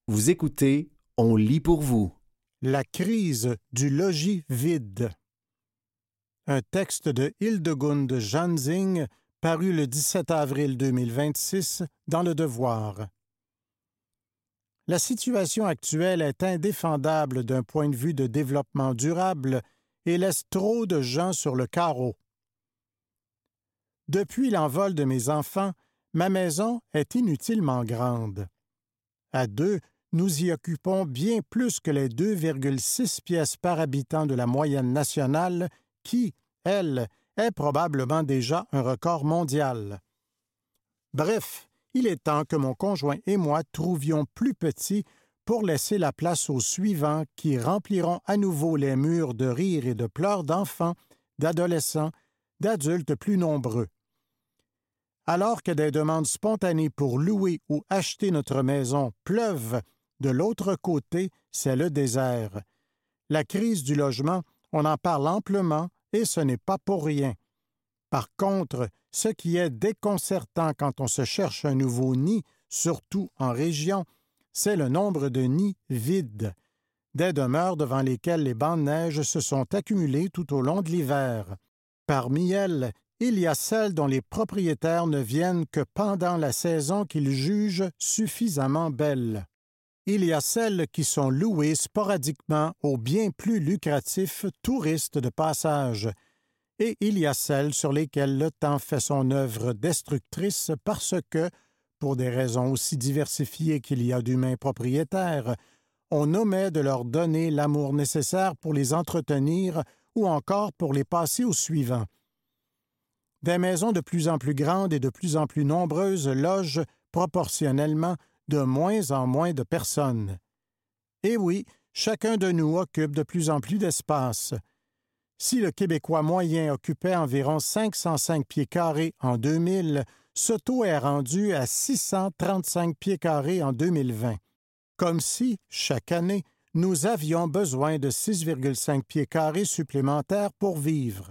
Vous écoutez, on lit pour vous. La crise du logis vide. Un texte de Hildegund Jansing paru le 17 avril 2026 dans Le Devoir. La situation actuelle est indéfendable d'un point de vue de développement durable et laisse trop de gens sur le carreau. Depuis l'envol de mes enfants, ma maison est inutilement grande. À deux, nous y occupons bien plus que les 2,6 pièces par habitant de la moyenne nationale qui, elle, est probablement déjà un record mondial. Bref, il est temps que mon conjoint et moi trouvions plus petit pour laisser la place aux suivants qui rempliront à nouveau les murs de rires et de pleurs d'enfants, d'adolescents, d'adultes plus nombreux. Alors que des demandes spontanées pour louer ou acheter notre maison pleuvent, de l'autre côté, c'est le désert. La crise du logement, on en parle amplement et ce n'est pas pour rien. Par contre, ce qui est déconcertant quand on se cherche un nouveau nid, surtout en région, c'est le nombre de nids vides, des demeures devant lesquelles les bancs de neige se sont accumulés tout au long de l'hiver. Parmi elles, il y a celles dont les propriétaires ne viennent que pendant la saison qu'ils jugent suffisamment belle. Il y a celles qui sont louées sporadiquement aux bien plus lucratifs touristes de passage. Et il y a celles sur lesquelles le temps fait son œuvre destructrice parce que, pour des raisons aussi diversifiées qu'il y a d'humains propriétaires, on omet de leur donner l'amour nécessaire pour les entretenir ou encore pour les passer au suivant. Des maisons de plus en plus grandes et de plus en plus nombreuses logent proportionnellement de moins en moins de personnes. Et oui, chacun de nous occupe de plus en plus d'espace. Si le Québécois moyen occupait environ 505 pieds carrés en 2000, ce taux est rendu à 635 pieds carrés en 2020. Comme si, chaque année, nous avions besoin de 6,5 pieds carrés supplémentaires pour vivre.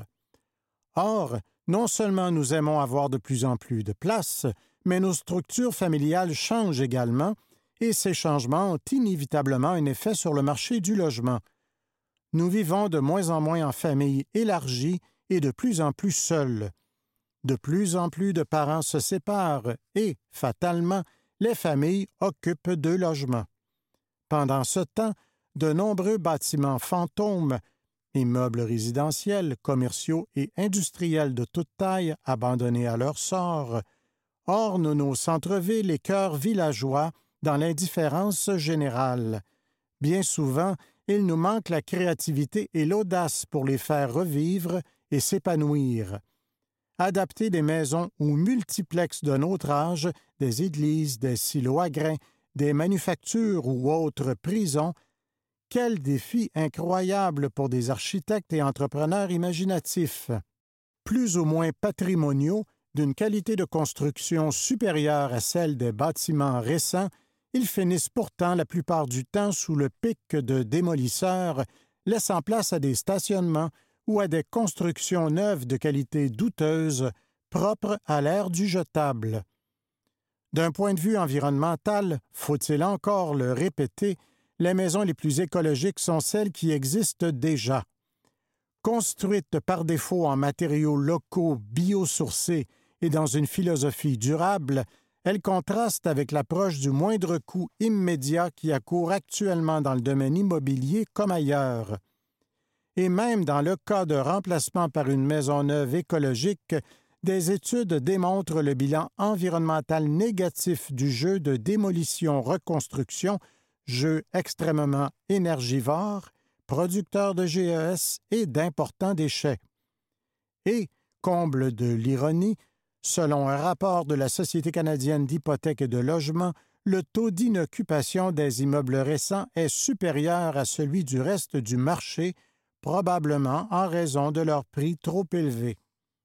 Or, non seulement nous aimons avoir de plus en plus de place, mais nos structures familiales changent également, et ces changements ont inévitablement un effet sur le marché du logement. Nous vivons de moins en moins en famille élargie et de plus en plus seuls. De plus en plus de parents se séparent et, fatalement, les familles occupent deux logements. Pendant ce temps, de nombreux bâtiments fantômes, immeubles résidentiels, commerciaux et industriels de toute taille abandonnés à leur sort, ornent nos centres-villes et cœurs villageois dans l'indifférence générale. Bien souvent, il nous manque la créativité et l'audace pour les faire revivre et s'épanouir. Adapter des maisons ou multiplexes d'un autre âge, des églises, des silos à grains, des manufactures ou autres prisons, quel défi incroyable pour des architectes et entrepreneurs imaginatifs. Plus ou moins patrimoniaux, d'une qualité de construction supérieure à celle des bâtiments récents, ils finissent pourtant la plupart du temps sous le pic de démolisseurs, laissant place à des stationnements ou à des constructions neuves de qualité douteuse, propres à l'ère du jetable. D'un point de vue environnemental, faut-il encore le répéter, les maisons les plus écologiques sont celles qui existent déjà. Construites par défaut en matériaux locaux biosourcés et dans une philosophie durable, elles contrastent avec l'approche du moindre coût immédiat qui accourt actuellement dans le domaine immobilier comme ailleurs. Et même dans le cas de remplacement par une maison neuve écologique, des études démontrent le bilan environnemental négatif du jeu de démolition-reconstruction, jeu extrêmement énergivore, producteur de GES et d'importants déchets. Et, comble de l'ironie, selon un rapport de la Société canadienne d'hypothèques et de logement, le taux d'inoccupation des immeubles récents est supérieur à celui du reste du marché, probablement en raison de leur prix trop élevés.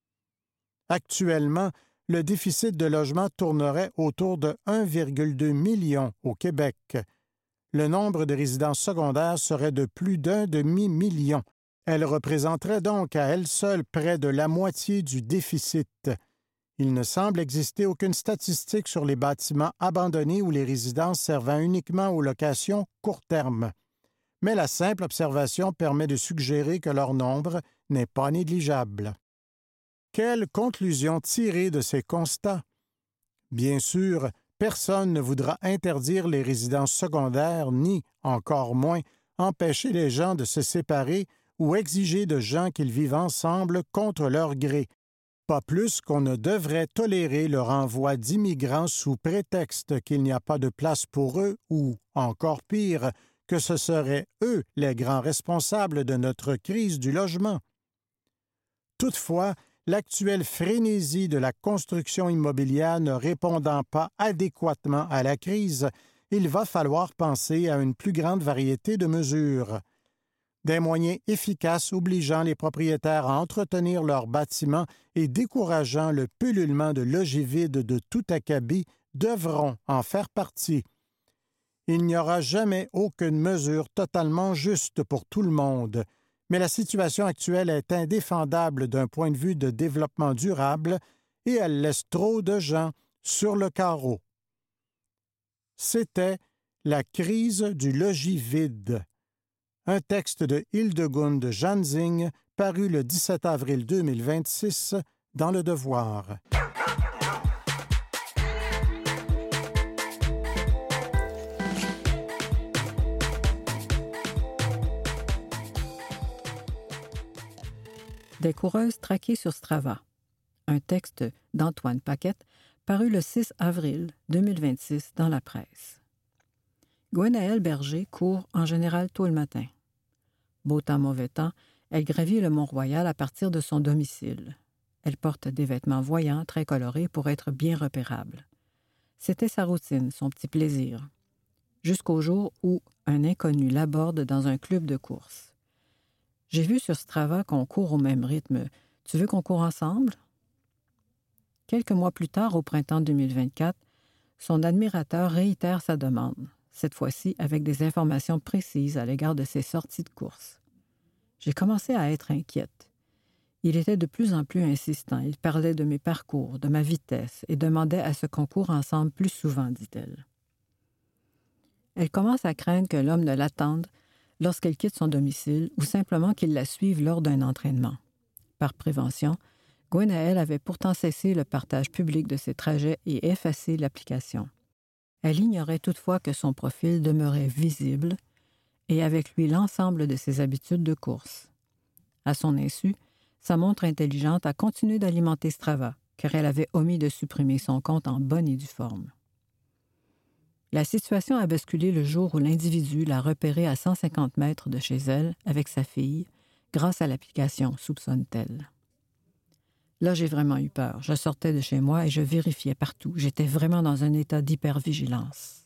Actuellement, le déficit de logement tournerait autour de 1,2 million au Québec. Le nombre de résidences secondaires serait de plus d'un demi-million. Elle représenterait donc à elle seule près de la moitié du déficit. Il ne semble exister aucune statistique sur les bâtiments abandonnés ou les résidences servant uniquement aux locations court terme. Mais la simple observation permet de suggérer que leur nombre n'est pas négligeable. Quelle conclusion tirer de ces constats? Bien sûr, personne ne voudra interdire les résidences secondaires ni, encore moins, empêcher les gens de se séparer ou exiger de gens qu'ils vivent ensemble contre leur gré, pas plus qu'on ne devrait tolérer le renvoi d'immigrants sous prétexte qu'il n'y a pas de place pour eux ou, encore pire, que ce seraient eux les grands responsables de notre crise du logement. Toutefois, l'actuelle frénésie de la construction immobilière ne répondant pas adéquatement à la crise, il va falloir penser à une plus grande variété de mesures. Des moyens efficaces obligeant les propriétaires à entretenir leurs bâtiments et décourageant le pullulement de logis vides de tout acabit devront en faire partie. Il n'y aura jamais aucune mesure totalement juste pour tout le monde, mais la situation actuelle est indéfendable d'un point de vue de développement durable et elle laisse trop de gens sur le carreau. C'était La crise du logis vide. Un texte de Hildegund Janzing, paru le 17 avril 2026 dans Le Devoir. Des coureuses traquées sur Strava. Un texte d'Antoine Paquette, paru le 6 avril 2026 dans la presse. Gwenaëlle Berger court en général tôt le matin. Beau temps, mauvais temps, elle gravit le Mont-Royal à partir de son domicile. Elle porte des vêtements voyants, très colorés pour être bien repérables. C'était sa routine, son petit plaisir. Jusqu'au jour où un inconnu l'aborde dans un club de course. « J'ai vu sur Strava qu'on court au même rythme. Tu veux qu'on court ensemble? » Quelques mois plus tard, au printemps 2024, son admirateur réitère sa demande, cette fois-ci avec des informations précises à l'égard de ses sorties de course. J'ai commencé à être inquiète. Il était de plus en plus insistant. Il parlait de mes parcours, de ma vitesse et demandait à ce qu'on court ensemble plus souvent, dit-elle. Elle commence à craindre que l'homme ne l'attende lorsqu'elle quitte son domicile ou simplement qu'il la suive lors d'un entraînement. Par prévention, Gwenaëlle avait pourtant cessé le partage public de ses trajets et effacé l'application. Elle ignorait toutefois que son profil demeurait visible et avec lui l'ensemble de ses habitudes de course. À son insu, sa montre intelligente a continué d'alimenter Strava, car elle avait omis de supprimer son compte en bonne et due forme. La situation a basculé le jour où l'individu l'a repérée à 150 mètres de chez elle avec sa fille, grâce à l'application, soupçonne-t-elle. Là, j'ai vraiment eu peur. Je sortais de chez moi et je vérifiais partout. J'étais vraiment dans un état d'hypervigilance.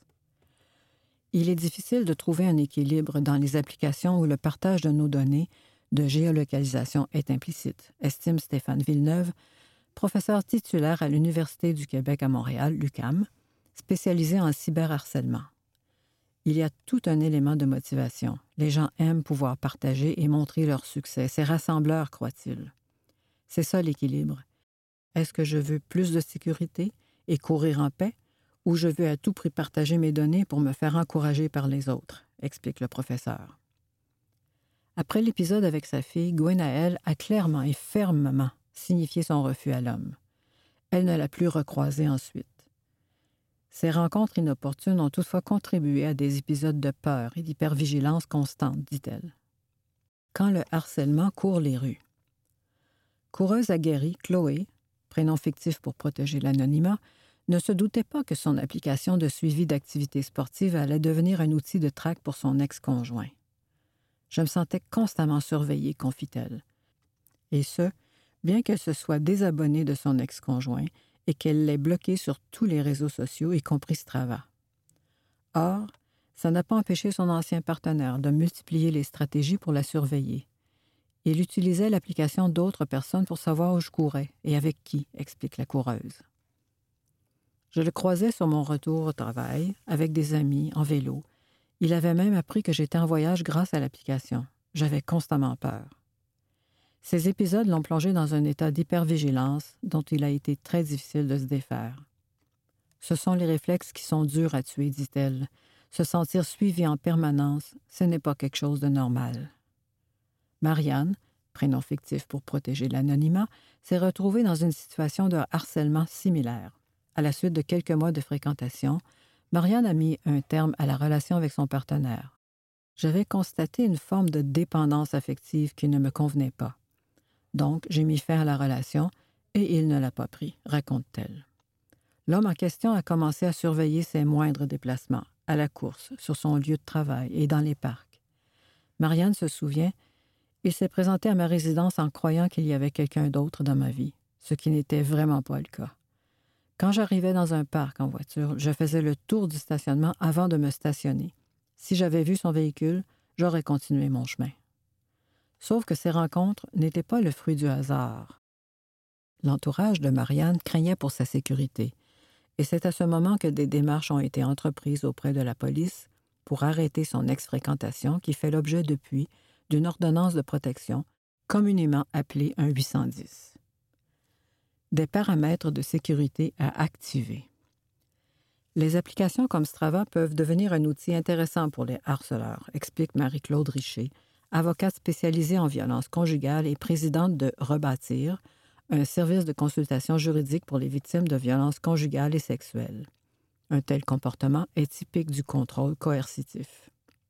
Il est difficile de trouver un équilibre dans les applications où le partage de nos données de géolocalisation est implicite, estime Stéphane Villeneuve, professeur titulaire à l'Université du Québec à Montréal, l'UQAM, spécialisé en cyberharcèlement. Il y a tout un élément de motivation. Les gens aiment pouvoir partager et montrer leur succès. C'est rassembleur, croit-il. C'est ça l'équilibre. Est-ce que je veux plus de sécurité et courir en paix, ou je veux à tout prix partager mes données pour me faire encourager par les autres, explique le professeur. Après l'épisode avec sa fille, Gwenaëlle a clairement et fermement signifié son refus à l'homme. Elle ne l'a plus recroisé ensuite. Ces rencontres inopportunes ont toutefois contribué à des épisodes de peur et d'hypervigilance constante, dit-elle. Quand le harcèlement court les rues. Coureuse aguerrie, Chloé, prénom fictif pour protéger l'anonymat, ne se doutait pas que son application de suivi d'activités sportives allait devenir un outil de traque pour son ex-conjoint. Je me sentais constamment surveillée, confie-t-elle. Et ce, bien qu'elle se soit désabonnée de son ex-conjoint et qu'elle l'ait bloqué sur tous les réseaux sociaux, y compris Strava. Or, ça n'a pas empêché son ancien partenaire de multiplier les stratégies pour la surveiller. Il utilisait l'application d'autres personnes pour savoir où je courais et avec qui, explique la coureuse. Je le croisais sur mon retour au travail, avec des amis, en vélo. Il avait même appris que j'étais en voyage grâce à l'application. J'avais constamment peur. Ces épisodes l'ont plongé dans un état d'hypervigilance dont il a été très difficile de se défaire. Ce sont les réflexes qui sont durs à tuer, dit-elle. Se sentir suivi en permanence, ce n'est pas quelque chose de normal. Marianne, prénom fictif pour protéger l'anonymat, s'est retrouvée dans une situation de harcèlement similaire. À la suite de quelques mois de fréquentation, Marianne a mis un terme à la relation avec son partenaire. J'avais constaté une forme de dépendance affective qui ne me convenait pas. Donc, j'ai mis fin à la relation et il ne l'a pas pris, raconte-t-elle. L'homme en question a commencé à surveiller ses moindres déplacements, à la course, sur son lieu de travail et dans les parcs. Marianne se souvient, il s'est présenté à ma résidence en croyant qu'il y avait quelqu'un d'autre dans ma vie, ce qui n'était vraiment pas le cas. Quand j'arrivais dans un parc en voiture, je faisais le tour du stationnement avant de me stationner. Si j'avais vu son véhicule, j'aurais continué mon chemin. Sauf que ces rencontres n'étaient pas le fruit du hasard. L'entourage de Marianne craignait pour sa sécurité, et c'est à ce moment que des démarches ont été entreprises auprès de la police pour arrêter son ex-fréquentation qui fait l'objet depuis d'une ordonnance de protection, communément appelée un 810. Des paramètres de sécurité à activer. Les applications comme Strava peuvent devenir un outil intéressant pour les harceleurs, explique Marie-Claude Richer, avocate spécialisée en violence conjugale et présidente de Rebâtir, un service de consultation juridique pour les victimes de violences conjugales et sexuelles. Un tel comportement est typique du contrôle coercitif.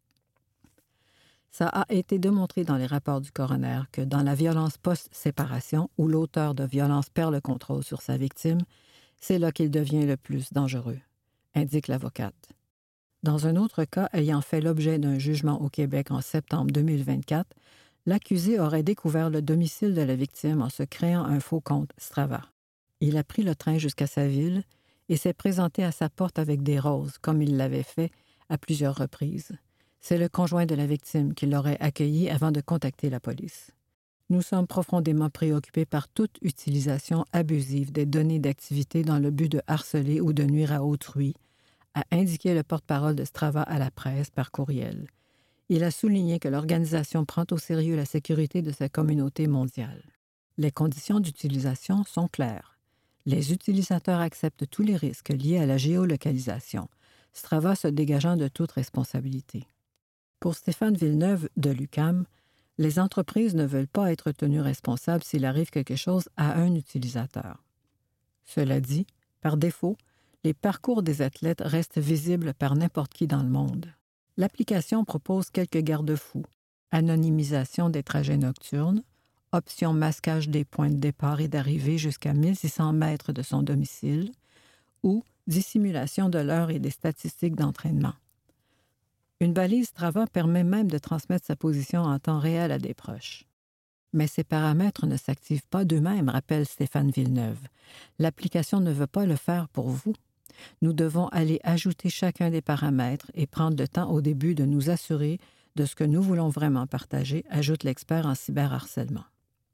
Ça a été démontré dans les rapports du coroner que dans la violence post-séparation, où l'auteur de violence perd le contrôle sur sa victime, c'est là qu'il devient le plus dangereux, indique l'avocate. Dans un autre cas ayant fait l'objet d'un jugement au Québec en septembre 2024, l'accusé aurait découvert le domicile de la victime en se créant un faux compte Strava. Il a pris le train jusqu'à sa ville et s'est présenté à sa porte avec des roses, comme il l'avait fait à plusieurs reprises. C'est le conjoint de la victime qui l'aurait accueilli avant de contacter la police. Nous sommes profondément préoccupés par toute utilisation abusive des données d'activité dans le but de harceler ou de nuire à autrui, a indiqué le porte-parole de Strava à la presse par courriel. Il a souligné que l'organisation prend au sérieux la sécurité de sa communauté mondiale. Les conditions d'utilisation sont claires. Les utilisateurs acceptent tous les risques liés à la géolocalisation, Strava se dégageant de toute responsabilité. Pour Stéphane Villeneuve de l'UQAM, les entreprises ne veulent pas être tenues responsables s'il arrive quelque chose à un utilisateur. Cela dit, par défaut, les parcours des athlètes restent visibles par n'importe qui dans le monde. L'application propose quelques garde-fous, anonymisation des trajets nocturnes, option masquage des points de départ et d'arrivée jusqu'à 1600 mètres de son domicile, ou dissimulation de l'heure et des statistiques d'entraînement. Une balise Strava permet même de transmettre sa position en temps réel à des proches. Mais ces paramètres ne s'activent pas d'eux-mêmes, rappelle Stéphane Villeneuve. L'application ne veut pas le faire pour vous. Nous devons aller ajouter chacun des paramètres et prendre le temps au début de nous assurer de ce que nous voulons vraiment partager, ajoute l'expert en cyberharcèlement.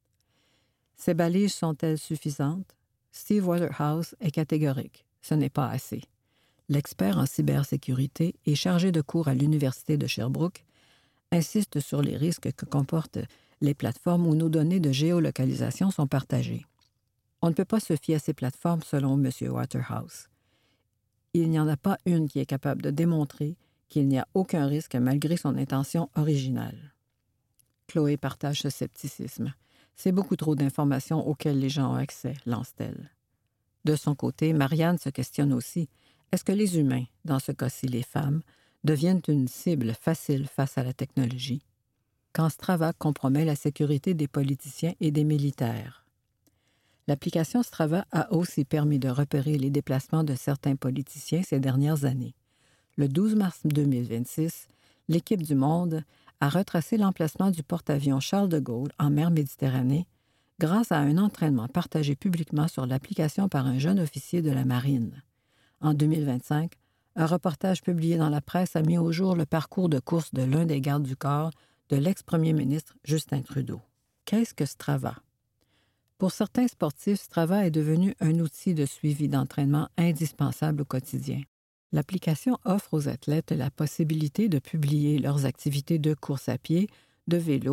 Ces balises sont-elles suffisantes? Steve Waterhouse est catégorique. Ce n'est pas assez. L'expert en cybersécurité et chargé de cours à l'Université de Sherbrooke insiste sur les risques que comportent les plateformes où nos données de géolocalisation sont partagées. On ne peut pas se fier à ces plateformes selon M. Waterhouse. Il n'y en a pas une qui est capable de démontrer qu'il n'y a aucun risque malgré son intention originale. Chloé partage ce scepticisme. C'est beaucoup trop d'informations auxquelles les gens ont accès, lance-t-elle. De son côté, Marianne se questionne aussi. Est-ce que les humains, dans ce cas-ci les femmes, deviennent une cible facile face à la technologie? Quand Strava compromet la sécurité des politiciens et des militaires. L'application Strava a aussi permis de repérer les déplacements de certains politiciens ces dernières années. Le 12 mars 2026, l'équipe du Monde a retracé l'emplacement du porte-avions Charles de Gaulle en mer Méditerranée grâce à un entraînement partagé publiquement sur l'application par un jeune officier de la Marine. En 2025, un reportage publié dans la presse a mis au jour le parcours de course de l'un des gardes du corps de l'ex-premier ministre Justin Trudeau. Qu'est-ce que Strava? Pour certains sportifs, Strava est devenu un outil de suivi d'entraînement indispensable au quotidien. L'application offre aux athlètes la possibilité de publier leurs activités de course à pied, de vélo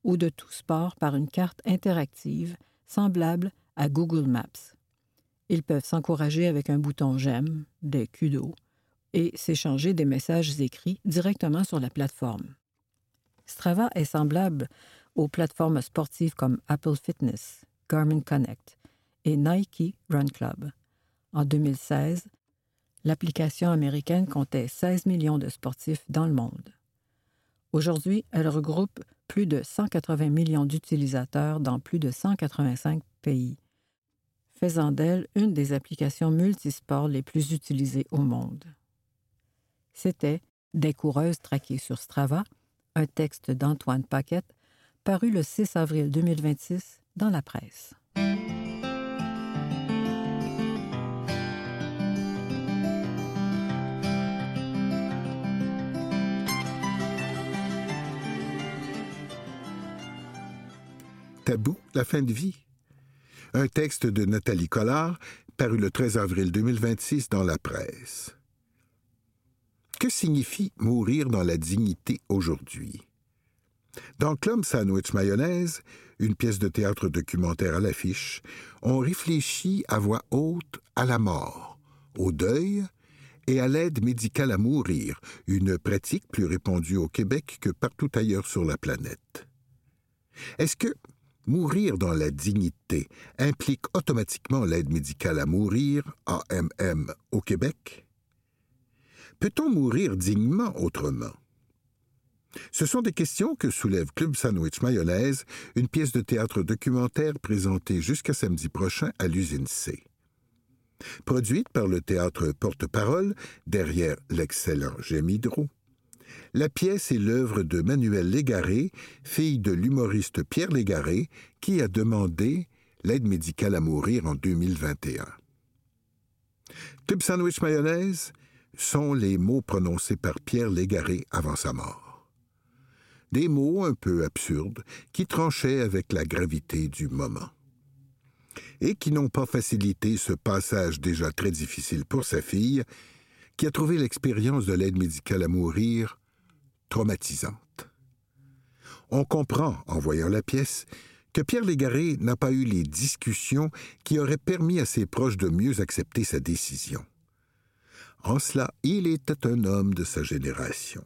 ou de tout sport par une carte interactive semblable à Google Maps. Ils peuvent s'encourager avec un bouton « J'aime », des kudos, et s'échanger des messages écrits directement sur la plateforme. Strava est semblable aux plateformes sportives comme Apple Fitness, Garmin Connect et Nike Run Club. En 2016, l'application américaine comptait 16 millions de sportifs dans le monde. Aujourd'hui, elle regroupe plus de 180 millions d'utilisateurs dans plus de 185 pays, faisant d'elle une des applications multisports les plus utilisées au monde. C'était « Des coureuses traquées sur Strava », un texte d'Antoine Paquette, paru le 6 avril 2026 dans la presse. Tabou, la fin de vie. Un texte de Nathalie Collard, paru le 13 avril 2026 dans la presse. Que signifie mourir dans la dignité aujourd'hui? Dans Club Sandwich Mayonnaise, une pièce de théâtre documentaire à l'affiche, on réfléchit à voix haute à la mort, au deuil et à l'aide médicale à mourir, une pratique plus répandue au Québec que partout ailleurs sur la planète. Est-ce que mourir dans la dignité implique automatiquement l'aide médicale à mourir, AMM, au Québec? Peut-on mourir dignement autrement? Ce sont des questions que soulève Club Sandwich Mayonnaise, une pièce de théâtre documentaire présentée jusqu'à samedi prochain à l'usine C. Produite par le théâtre Porte-Parole, derrière l'excellent Gémidro, la pièce est l'œuvre de Manuelle Légaré, fille de l'humoriste Pierre Légaré, qui a demandé l'aide médicale à mourir en 2021. Club Sandwich Mayonnaise sont les mots prononcés par Pierre Légaré avant sa mort. Des mots un peu absurdes qui tranchaient avec la gravité du moment. Et qui n'ont pas facilité ce passage déjà très difficile pour sa fille, qui a trouvé l'expérience de l'aide médicale à mourir traumatisante. On comprend, en voyant la pièce, que Pierre Légaré n'a pas eu les discussions qui auraient permis à ses proches de mieux accepter sa décision. En cela, il était un homme de sa génération.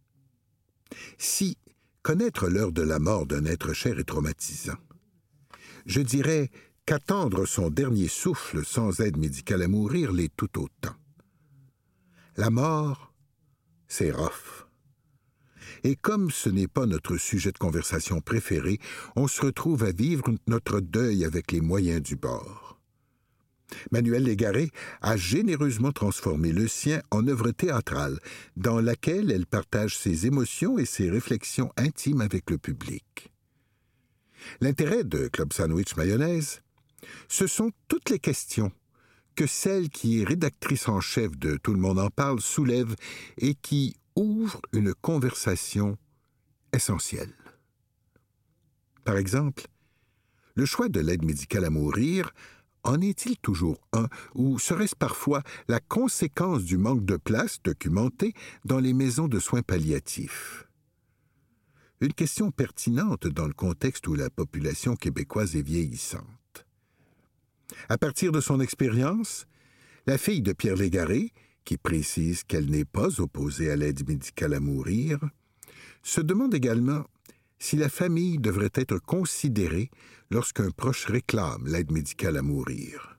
Si connaître l'heure de la mort d'un être cher est traumatisant, je dirais qu'attendre son dernier souffle sans aide médicale à mourir l'est tout autant. La mort, c'est rough. Et comme ce n'est pas notre sujet de conversation préféré, on se retrouve à vivre notre deuil avec les moyens du bord. Manuelle Légaré a généreusement transformé le sien en œuvre théâtrale, dans laquelle elle partage ses émotions et ses réflexions intimes avec le public. L'intérêt de Club Sandwich Mayonnaise, ce sont toutes les questions que celle qui est rédactrice en chef de Tout le monde en parle soulève et qui ouvre une conversation essentielle. Par exemple, le choix de l'aide médicale à mourir en est-il toujours un, ou serait-ce parfois la conséquence du manque de place documenté dans les maisons de soins palliatifs? Une question pertinente dans le contexte où la population québécoise est vieillissante. À partir de son expérience, la fille de Pierre Légaré, qui précise qu'elle n'est pas opposée à l'aide médicale à mourir, se demande également si la famille devrait être considérée lorsqu'un proche réclame l'aide médicale à mourir.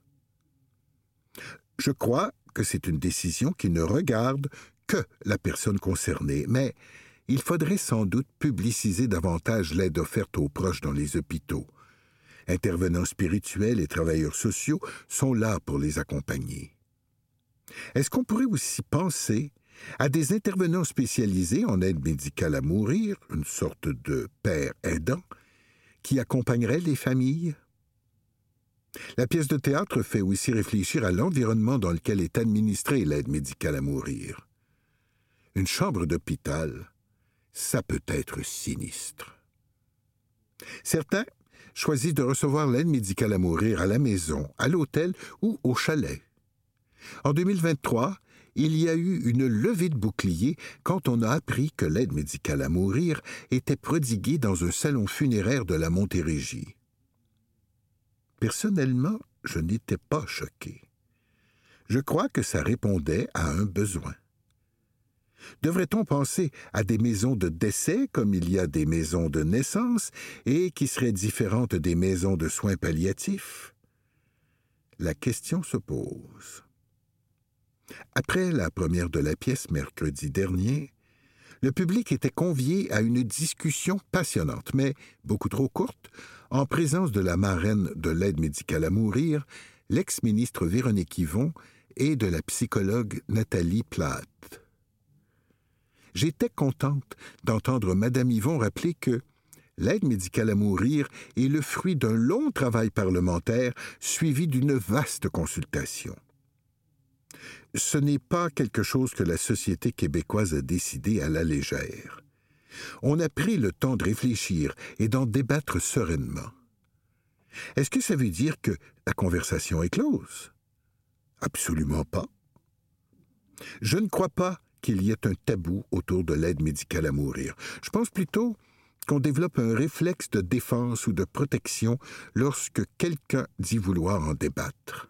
Je crois que c'est une décision qui ne regarde que la personne concernée, mais il faudrait sans doute publiciser davantage l'aide offerte aux proches dans les hôpitaux. Intervenants spirituels et travailleurs sociaux sont là pour les accompagner. Est-ce qu'on pourrait aussi penser à des intervenants spécialisés en aide médicale à mourir, une sorte de père aidant, qui accompagnerait les familles? La pièce de théâtre fait aussi réfléchir à l'environnement dans lequel est administrée l'aide médicale à mourir. Une chambre d'hôpital, ça peut être sinistre. Certains choisissent de recevoir l'aide médicale à mourir à la maison, à l'hôtel ou au chalet. En 2023, il y a eu une levée de bouclier quand on a appris que l'aide médicale à mourir était prodiguée dans un salon funéraire de la Montérégie. Personnellement, je n'étais pas choqué. Je crois que ça répondait à un besoin. Devrait-on penser à des maisons de décès comme il y a des maisons de naissance et qui seraient différentes des maisons de soins palliatifs? La question se pose. Après la première de la pièce mercredi dernier, le public était convié à une discussion passionnante, mais beaucoup trop courte, en présence de la marraine de l'aide médicale à mourir, l'ex-ministre Véronique Yvon et de la psychologue Nathalie Plate. J'étais contente d'entendre Mme Yvon rappeler que l'aide médicale à mourir est le fruit d'un long travail parlementaire suivi d'une vaste consultation. Ce n'est pas quelque chose que la société québécoise a décidé à la légère. On a pris le temps de réfléchir et d'en débattre sereinement. Est-ce que ça veut dire que la conversation est close? Absolument pas. Je ne crois pas qu'il y ait un tabou autour de l'aide médicale à mourir. Je pense plutôt qu'on développe un réflexe de défense ou de protection lorsque quelqu'un dit vouloir en débattre.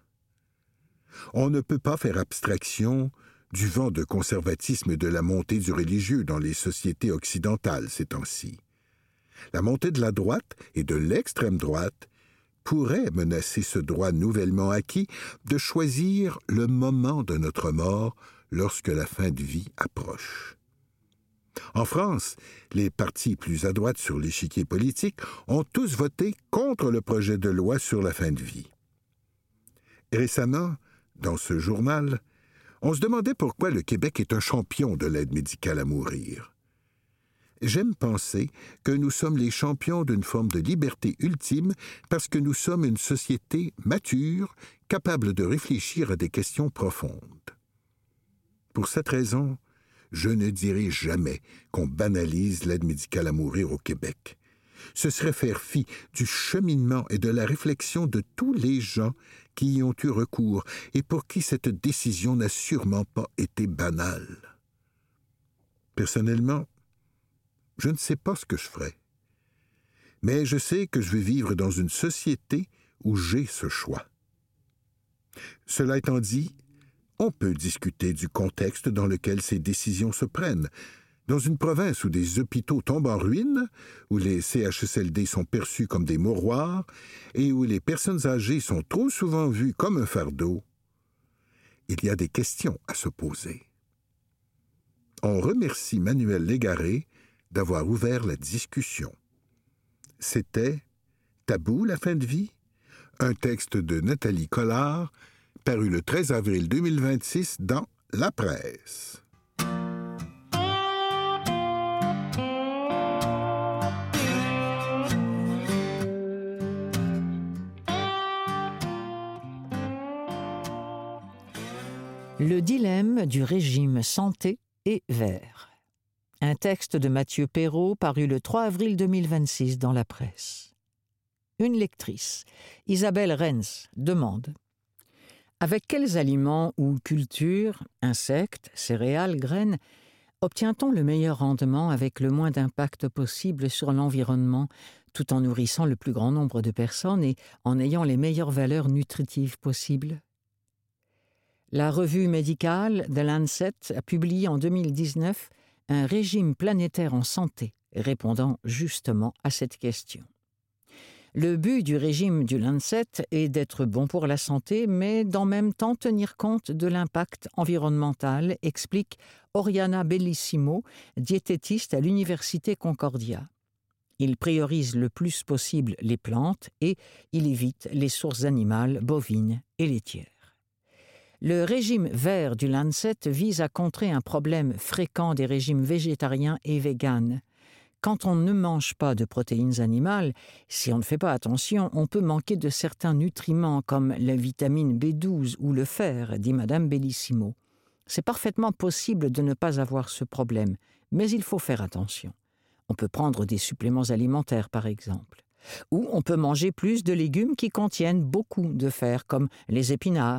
On ne peut pas faire abstraction du vent de conservatisme et de la montée du religieux dans les sociétés occidentales ces temps-ci. La montée de la droite et de l'extrême droite pourrait menacer ce droit nouvellement acquis de choisir le moment de notre mort lorsque la fin de vie approche. En France, les partis plus à droite sur l'échiquier politique ont tous voté contre le projet de loi sur la fin de vie. Récemment, dans ce journal, on se demandait pourquoi le Québec est un champion de l'aide médicale à mourir. J'aime penser que nous sommes les champions d'une forme de liberté ultime parce que nous sommes une société mature, capable de réfléchir à des questions profondes. Pour cette raison, je ne dirai jamais qu'on banalise l'aide médicale à mourir au Québec. Ce serait faire fi du cheminement et de la réflexion de tous les gens qui y ont eu recours et pour qui cette décision n'a sûrement pas été banale. Personnellement, je ne sais pas ce que je ferai. Mais je sais que je vais vivre dans une société où j'ai ce choix. Cela étant dit, on peut discuter du contexte dans lequel ces décisions se prennent. Dans une province où des hôpitaux tombent en ruine, où les CHSLD sont perçus comme des mouroirs et où les personnes âgées sont trop souvent vues comme un fardeau, il y a des questions à se poser. On remercie Manuel Légaré d'avoir ouvert la discussion. C'était « Tabou, la fin de vie ?» un texte de Nathalie Collard, paru le 13 avril 2026 dans La Presse. Le dilemme du régime santé et vert. Un texte de Mathieu Perrault paru le 3 avril 2026 dans La Presse. Une lectrice, Isabelle Renz, demande: avec quels aliments ou cultures, insectes, céréales, graines, obtient-on le meilleur rendement avec le moins d'impact possible sur l'environnement, tout en nourrissant le plus grand nombre de personnes et en ayant les meilleures valeurs nutritives possibles? La revue médicale The Lancet a publié en 2019 un régime planétaire en santé, répondant justement à cette question. Le but du régime du Lancet est d'être bon pour la santé, mais d'en même temps tenir compte de l'impact environnemental, explique Oriana Bellissimo, diététiste à l'Université Concordia. Il priorise le plus possible les plantes et il évite les sources animales, bovines et laitières. Le régime vert du Lancet vise à contrer un problème fréquent des régimes végétariens et véganes. Quand on ne mange pas de protéines animales, si on ne fait pas attention, on peut manquer de certains nutriments comme la vitamine B12 ou le fer, dit Madame Bellissimo. C'est parfaitement possible de ne pas avoir ce problème, mais il faut faire attention. On peut prendre des suppléments alimentaires, par exemple. Ou on peut manger plus de légumes qui contiennent beaucoup de fer, comme les épinards,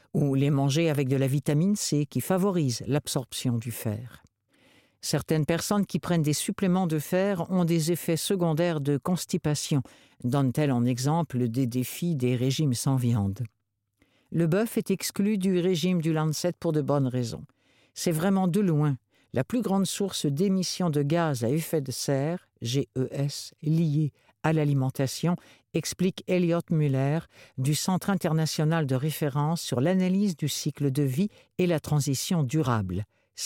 ou les manger avec de la vitamine C qui favorise l'absorption du fer. Certaines personnes qui prennent des suppléments de fer ont des effets secondaires de constipation, donnent-elles en exemple des défis des régimes sans viande. Le bœuf est exclu du régime du Lancet pour de bonnes raisons. C'est vraiment de loin la plus grande source d'émissions de gaz à effet de serre, GES, liées à l'alimentation, explique Elliott Muller du Centre international de référence sur l'analyse du cycle de vie et la transition durable,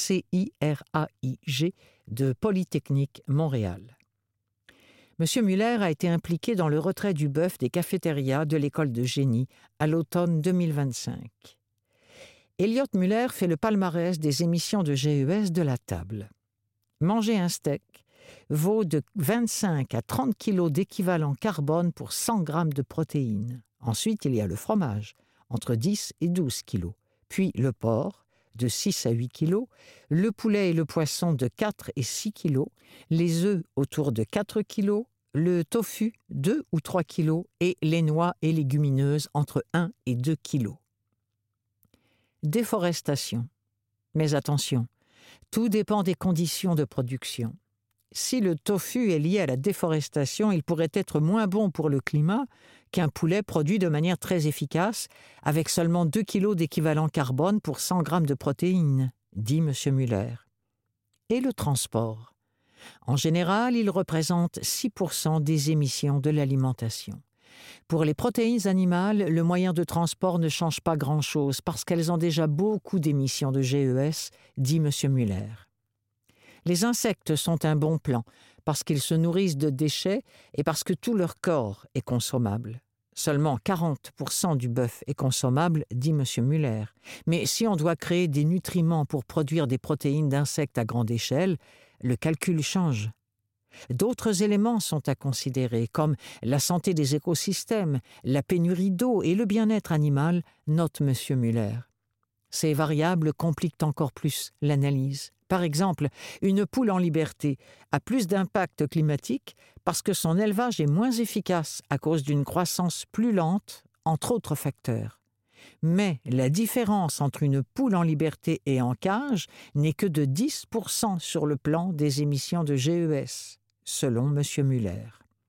CIRAIG, de Polytechnique Montréal. M. Muller a été impliqué dans le retrait du bœuf des cafétérias de l'école de génie à l'automne 2025. Elliott Muller fait le palmarès des émissions de GES de la table. Manger un steak vaut de 25 à 30 kg d'équivalent carbone pour 100 g de protéines. Ensuite, il y a le fromage, entre 10 et 12 kg. Puis le porc, de 6 à 8 kg, le poulet et le poisson de 4 et 6 kg, les œufs autour de 4 kg, le tofu 2 ou 3 kg et les noix et légumineuses entre 1 et 2 kg. Déforestation. Mais attention, tout dépend des conditions de production. Si le tofu est lié à la déforestation, il pourrait être moins bon pour le climat qu'un poulet produit de manière très efficace, avec seulement 2 kg d'équivalent carbone pour 100 g de protéines, dit M. Muller. Et le transport. En général, il représente 6% des émissions de l'alimentation. Pour les protéines animales, le moyen de transport ne change pas grand-chose parce qu'elles ont déjà beaucoup d'émissions de GES, dit M. Muller. Les insectes sont un bon plan parce qu'ils se nourrissent de déchets et parce que tout leur corps est consommable. Seulement 40% du bœuf est consommable, dit M. Muller. Mais si on doit créer des nutriments pour produire des protéines d'insectes à grande échelle, le calcul change. D'autres éléments sont à considérer, comme la santé des écosystèmes, la pénurie d'eau et le bien-être animal, note M. Muller. Ces variables compliquent encore plus l'analyse. Par exemple, une poule en liberté a plus d'impact climatique parce que son élevage est moins efficace à cause d'une croissance plus lente, entre autres facteurs. Mais la différence entre une poule en liberté et en cage n'est que de 10% sur le plan des émissions de GES, selon M. Muller.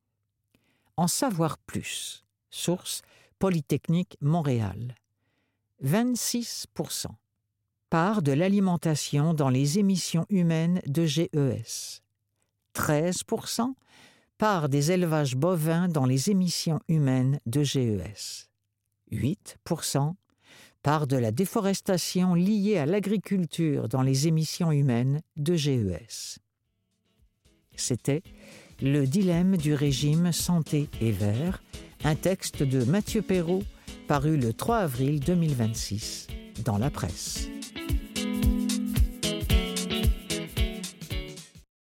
En savoir plus. Source Polytechnique Montréal. 26%. Part de l'alimentation dans les émissions humaines de GES. 13%. Part des élevages bovins dans les émissions humaines de GES. 8%. Part de la déforestation liée à l'agriculture dans les émissions humaines de GES. C'était Le dilemme du régime santé et vert, un texte de Mathieu Perrault paru le 3 avril 2026 dans la presse.